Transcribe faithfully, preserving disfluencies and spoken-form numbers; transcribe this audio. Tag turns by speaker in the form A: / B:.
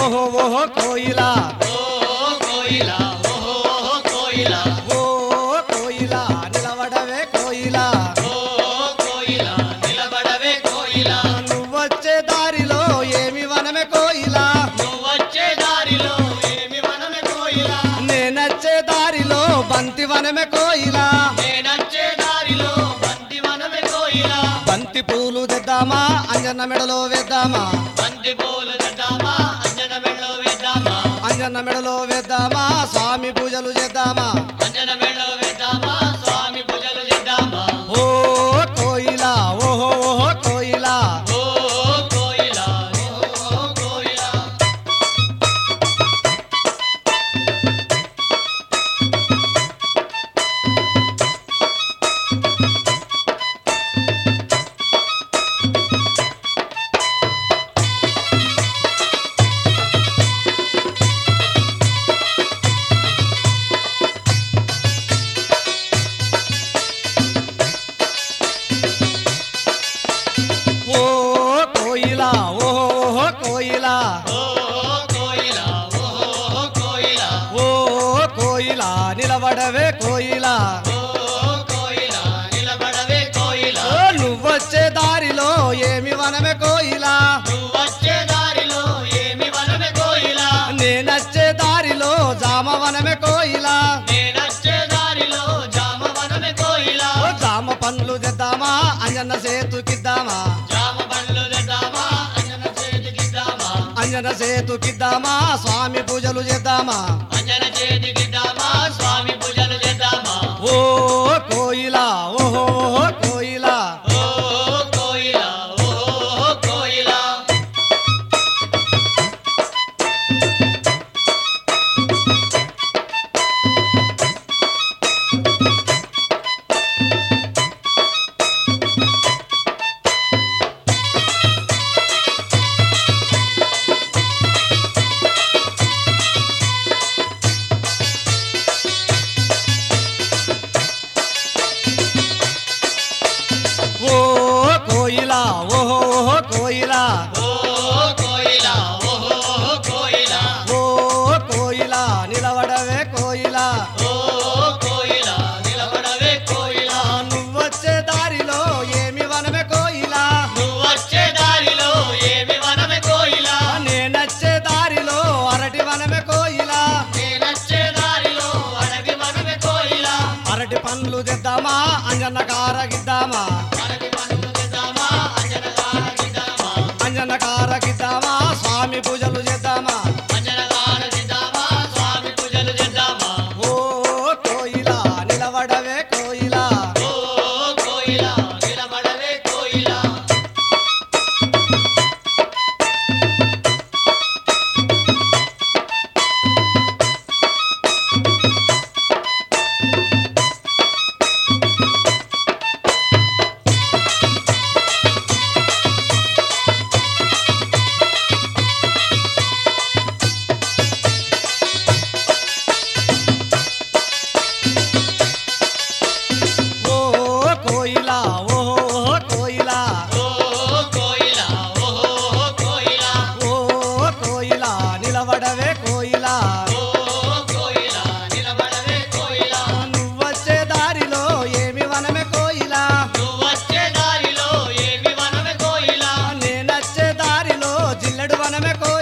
A: ఓహో ఓహో కోయిలా
B: ఓ కోయిలా ఓహో కోయిలా
A: ఓ కోయిలా నిలబడవే కోయిలా
B: ఓ కోయిలా నిలబడవే కోయిలా
A: నువ్వొచ్చే దారిలో ఏమి వనమే కోయిలా
B: నువ్వొచ్చే దారిలో ఏమి వనమే కోయిలా
A: నేనచ్చే దారిలో బంతి వనమే కోయిలా
B: నేనచ్చే దారిలో బంతి వనమే కోయిలా
A: బంతి పూలు తెద్దామా అంజన్న మెడలో వేద్దామా
B: బంతి పూలు తెద్దామా అంజన మెడలో వేద్దామా
A: అంజన్న మెడలో వేద్దామా స్వామి పూజలు చేద్దామా
B: అంజన మెడలో వేద్దామా స్వామి పూజలు చేద్దామా
A: ఓ కోయిలా ఓహో ఓహో కోయిలా
B: ఓ కోయిలా ఓ కోయిలా
A: ఓ కోయిలా ఓహో ఓహో కోయిలా
B: ఓ కోయిలా ఓ కోయిలా
A: ఓ కోయిలా నిలబడవే కోయిలా
B: ఓ కోయిలా నిలబడవే కోయిలా
A: ఓ నువ్వొచ్చే దారిలో ఏమి వనమే కోయిలా
B: నువ్వొచ్చే దారిలో ఏమి వనమే కోయిలా
A: నేనచ్చే దారిలో జామ వనమే కోయిలా
B: నేనచ్చే దారిలో జామ వనమే కోయిలా
A: ఓ జామ పండ్లు తెద్దామా అంజన్న సేతుకిద్దామా
B: జామ పండ్లు తెద్దామా అంజన చేతికిద్దామా
A: అంజన సేతుకిద్దామా స్వామి పూజలు చేద్దామా
B: అంజన చేతికిద్దామా స్వామి పూజలు చేద్దామా
A: ఓ కోయిలా ఓహో ఓహో కోయిలా
B: ఓ కోయిలా ఓ కోయిలా
A: ఓ కోయిలా ఓహో ఓహో కోయిలా
B: ఓ కోయిలా ఓహో కోయిలా
A: ఓ కోయిలా నిలబడవే కోయిలా
B: ఓ కోయిలా నిలబడవే కోయిలా
A: నువ్వొచ్చే దారిలో ఏమి వనమే కోయిలా
B: నువ్వొచ్చే దారిలో ఏమి వనమే కోయిలా
A: నేనచ్చే దారిలో అరటి వనమే కోయిలా
B: నేనచ్చే దారిలో అడవి వనమే కోయిలా
A: అరటి పండ్లు తెద్దామా అంజన్న కారగిద్దామా
B: అడవి వనము తెద్దామా అంజన కారగిద్దామా
A: అంజన్న కారగిద్దామా స్వామి పూజలు చేద్దామా
B: అంజన కారగిద్దామా స్వామి పూజలు చేద్దామా
A: ఓ కోయిలా నిలబడవే కోయిలా
B: ఓ కోయిలా నిలబడవే కోయిలా
A: ఓ కోయిలా ఓహో ఓహో కోయిలా
B: ఓ కోయిలా ఓహో కోయిలా
A: ఓ కోయిలా నిలబడవే కోయిలా
B: ఓ కోయిలా నిలబడవే కోయిలా
A: నువ్వొచ్చే దారిలో ఏమి వనమే కోయిలా
B: నువ్వొచ్చే దారిలో ఏమి వనమే కోయిలా
A: నేనచ్చే దారిలో జిల్లెడు వనమే కోయిలా